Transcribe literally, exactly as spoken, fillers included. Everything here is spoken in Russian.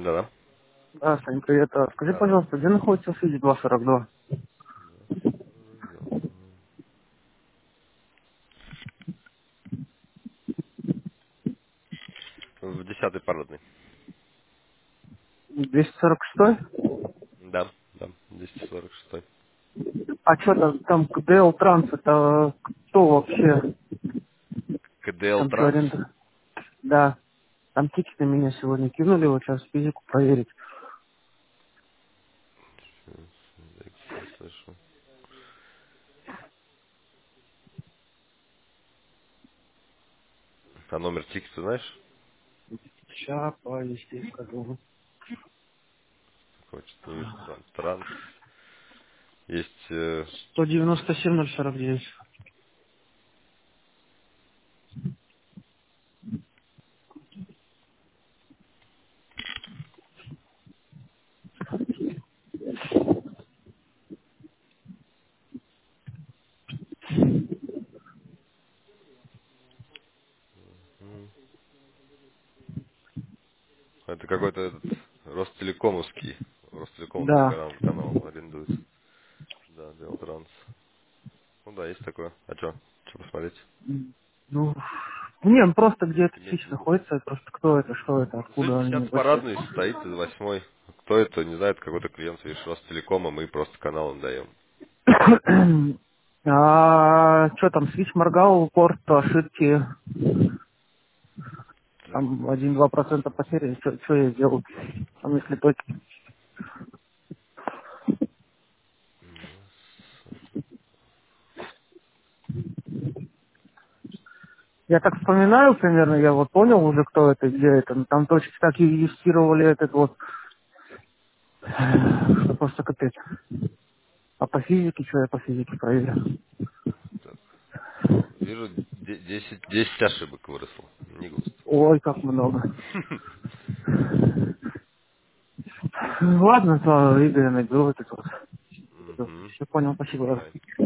Да, Да, Сань, привет. А, Скажи, да. Да. пожалуйста, где находится Физи два сорок два? В десятый парадный. двести сорок шесть? Да, да, двести сорок шесть. А что там, там КДЛ Транс, это кто вообще? КДЛ Там что, Транс. аренда? Да, там тикеты меня сегодня кинули, вот сейчас физику проверить. Не слышу. А номер тикета знаешь? Сейчас, повести скажу. Такого что-то не вижу. Тран- Транс. Есть... э, сто девяносто семь ноль сорок девять. м, это какой-то этот Ростелекомовский. Ростелекомовский Да. канал, канал арендуется. Да, Дел Транс. Ну да, есть такое. А что? Что посмотреть? М, Ну, не, ну просто где это Иметь в фич виду? находится, просто кто это, что это, Ну, здесь откуда они десятый вообще. парадный стоит из восьмой. Кто это, не знает, какой-то клиент, видишь, Ростелекома, мы просто каналом даем. А что там, свич моргал, порт, ошибки, Так, там один-два процента потери, что я сделал? Там если точно. Я так вспоминаю примерно, я вот понял уже, кто это, где это. Но там точно так и юстировали этот вот, что просто капец. А по физике, что я по физике проверил? так. Вижу, де- десять, десять ошибок выросло. Не густо. Ой, как много. Ладно, то Игоря найду этот вот. Угу. Все понял, спасибо. Давай.